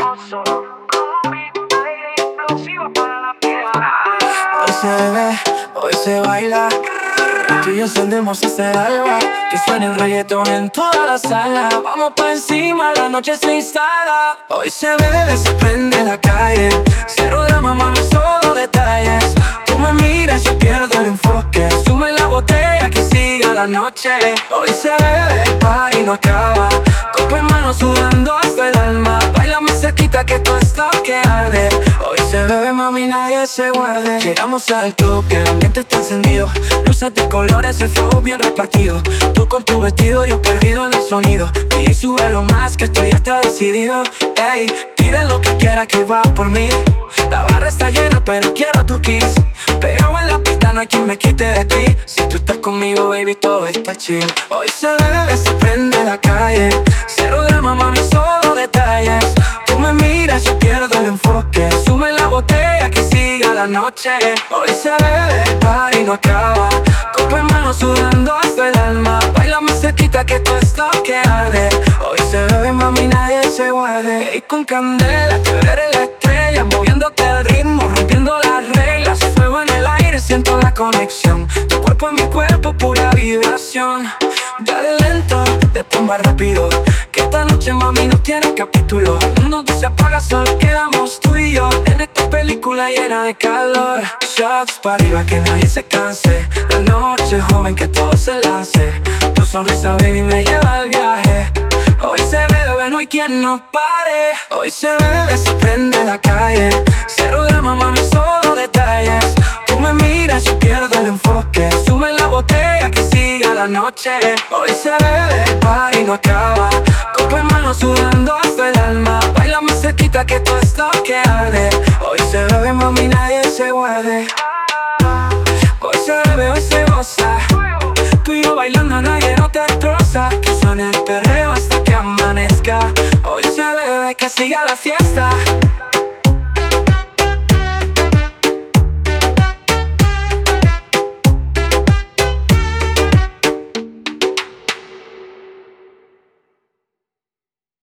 Hoy se bebe, hoy se baila. Tú y yo encendemos ese alba. Que suene el reggaetón en toda la sala. Vamos pa' encima, la noche se instala. Hoy se bebe, se prende la calle. Cero drama, mami, solo detalles. Tú me miras, yo pierdo el enfoque. Sube la botella, que siga la noche. Hoy se bebe, el party no acaba. Copa en mano, sudando hasta el alma. Baila más cerquita que todo esto que arde. Hoy se bebe, mami, nadie se guarde. Llegamos al club, que el ambiente está encendido. Luces de colores, el flow bien repartido. Tú con tu vestido, yo perdido en el sonido. Y sube lo más, que esto ya está decidido. Ey, pide lo que quiera que va por mí. La barra está llena, pero quiero tu kiss. Pegado en la pista, no hay quien me quite de ti. Si tú estás conmigo, baby, todo está chill. Hoy se bebe, se prende la calle. Cero drama, mami, solo detalles. Tú me miras, yo pierdo el enfoque. Sube la botella, que siga la noche. Hoy se bebe, el party no acaba. Copa en mano, sudando hasta el alma. Baila más cerquita que todo esto que arde. Hoy se bebe, mami, nadie se guarde. Y con candela, que eres la estrella. Moviéndote al ritmo, rompiendo las reglas. Fuego en el aire, siento la conexión. Tu cuerpo en mi cuerpo, pura vibración. Dale lento, después más rápido. Que esta noche, mami, no tiene capítulo. El mundo se apaga, solo quedamos tú y yo. En esta película llena de calor. Shots para arriba, que nadie se canse. La noche joven, que todo se lance. Tu sonrisa, baby, me lleva al viaje. Hoy se bebe, no hay quien nos pare. Hoy se bebe, se prende la calle. Cero drama, mami, solo detalles. Tú me miras, yo pierdo el enfoque. Sube la botella, que siga la noche. Hoy se bebe, el party no acaba. Copa en mano, sudando hasta el alma. Baila más cerquita que todo esto que arde. Hoy se bebe, mami, nadie se guarde. Hoy se bebe, hoy se goza. Tú y yo bailando, nadie no te destroza. Que suene el perreo hasta que amanezca. Hoy se bebe, que siga la fiesta.